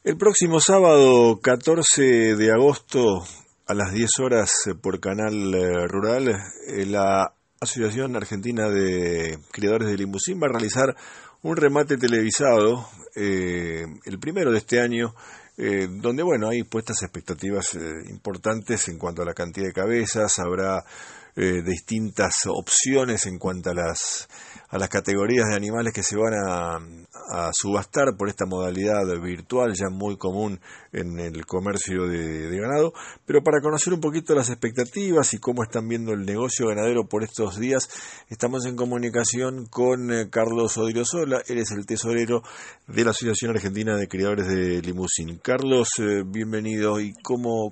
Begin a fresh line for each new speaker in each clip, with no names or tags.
El próximo sábado 14 de agosto a las 10 horas por Canal Rural, la Asociación Argentina de Criadores de Limusín va a realizar un remate televisado, el primero de este año, donde hay puestas expectativas importantes en cuanto a la cantidad de cabezas. Habrá distintas opciones en cuanto a las categorías de animales que se van a subastar por esta modalidad virtual ya muy común en el comercio de ganado. Pero para conocer un poquito las expectativas y cómo están viendo el negocio ganadero por estos días, estamos en comunicación con Carlos Odriozola. Él es el tesorero de la Asociación Argentina de Criadores de Limusín. Carlos, bienvenido. ¿Y cómo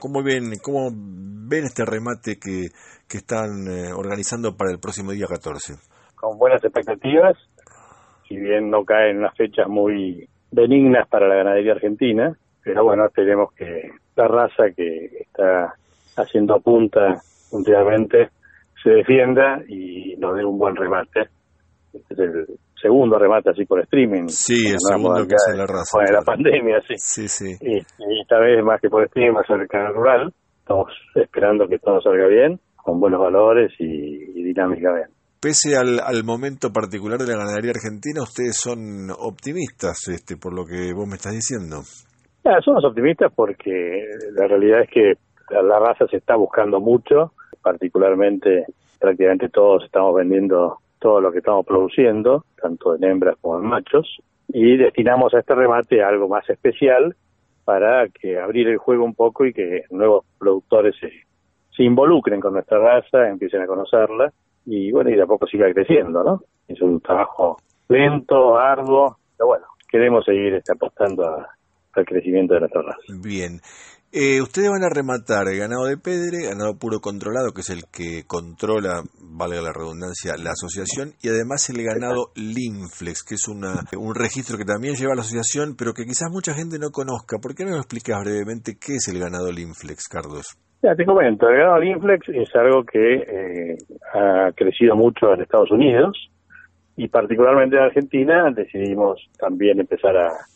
ven este remate que están organizando para el próximo día 14?
Con buenas expectativas, si bien no caen unas fechas muy benignas para la ganadería argentina, pero esperemos que la raza que está haciendo punta últimamente se defienda y nos dé un buen remate. Este es el segundo remate así por streaming.
Sí, el segundo que hace la raza.
Con la pandemia, sí.
Sí.
Y esta vez más que por streaming va a ser el canal rural. Estamos esperando que todo salga bien, con buenos valores y dinámicamente.
Pese al momento particular de la ganadería argentina, ustedes son optimistas, por lo que vos me estás diciendo.
Somos optimistas porque la realidad es que la raza se está buscando mucho, particularmente prácticamente todos estamos vendiendo todo lo que estamos produciendo, tanto en hembras como en machos, y destinamos a este remate algo más especial para que abrir el juego un poco y que nuevos productores se involucren con nuestra raza, empiecen a conocerla, y de a poco siga creciendo, ¿no? Es un trabajo lento, arduo, pero queremos seguir apostando al crecimiento de nuestra raza.
Bien. Ustedes van a rematar ganado de pedre, ganado puro controlado, que es el que controla, valga la redundancia, la asociación, y además el ganado Linflex, que es un registro que también lleva la asociación, pero que quizás mucha gente no conozca. ¿Por qué no nos explicas brevemente qué es el ganado Linflex, Carlos?
Ya te comento, el ganado Linflex es algo que ha crecido mucho en Estados Unidos y particularmente en Argentina decidimos también empezar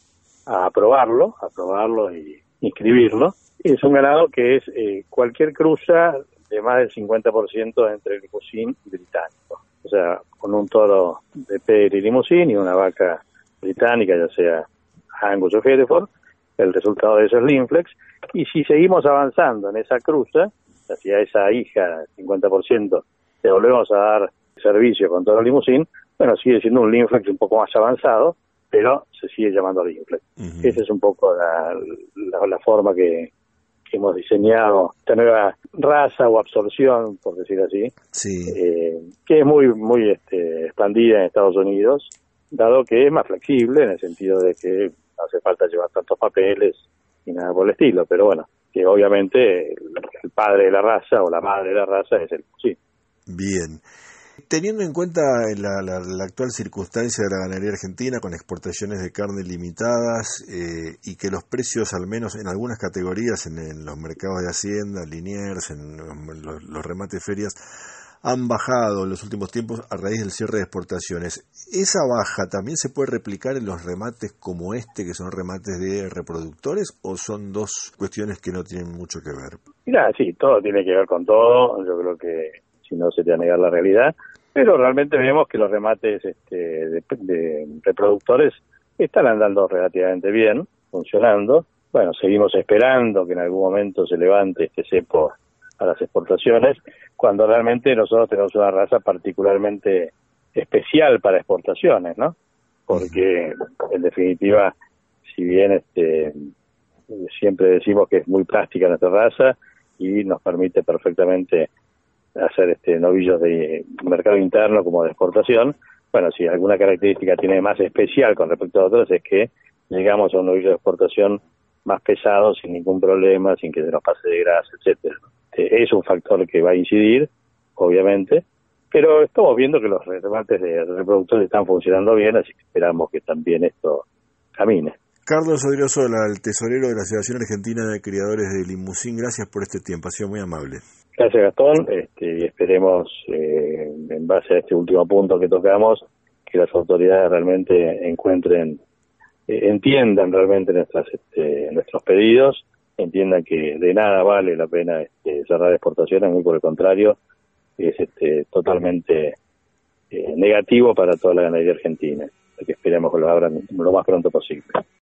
a probarlo y inscribirlo. Es un ganado que es cualquier cruza de más del 50% entre limusín y británico. O sea, con un toro de pedre y limusín y una vaca británica, ya sea Angus o Hereford, el resultado de eso es Linflex. Y si seguimos avanzando en esa cruza, hacia esa hija 50%, le volvemos a dar servicio con toro limusín, sigue siendo un Linflex un poco más avanzado, pero se sigue llamando Linflex. Uh-huh. Esa es un poco la forma que hemos diseñado esta nueva raza o absorción, por decir así, que es muy expandida en Estados Unidos, dado que es más flexible en el sentido de que no hace falta llevar tantos papeles y nada por el estilo, pero que obviamente el padre de la raza o la madre de la raza es el limusín.
Bien. Teniendo en cuenta la actual circunstancia de la ganadería argentina, con exportaciones de carne limitadas y que los precios, al menos en algunas categorías, en los mercados de hacienda, Liniers, en los remates ferias, han bajado en los últimos tiempos a raíz del cierre de exportaciones. ¿Esa baja también se puede replicar en los remates como que son remates de reproductores, o son dos cuestiones que no tienen mucho que ver?
Mira, sí, todo tiene que ver con todo. Yo creo que si no se te va a negar la realidad, pero realmente vemos que los remates de reproductores están andando relativamente bien, funcionando. Seguimos esperando que en algún momento se levante este cepo a las exportaciones, cuando realmente nosotros tenemos una raza particularmente especial para exportaciones, ¿no? Porque en definitiva, si bien siempre decimos que es muy plástica nuestra raza y nos permite perfectamente hacer novillos de mercado interno como de exportación, si alguna característica tiene más especial con respecto a otras es que llegamos a un novillo de exportación más pesado sin ningún problema, sin que se nos pase de grasa, etcétera. Es un factor que va a incidir, obviamente, pero estamos viendo que los remates de reproductores están funcionando bien, así que esperamos que también esto camine.
Carlos Odriozola, el tesorero de la Asociación Argentina de Criadores de Limusín, gracias por este tiempo, ha sido muy amable.
Gracias, Gastón, y esperemos, en base a este último punto que tocamos, que las autoridades realmente encuentren entiendan realmente nuestros pedidos, entiendan que de nada vale la pena cerrar exportaciones, muy por el contrario, es totalmente negativo para toda la ganadería argentina, que esperemos que lo abran lo más pronto posible.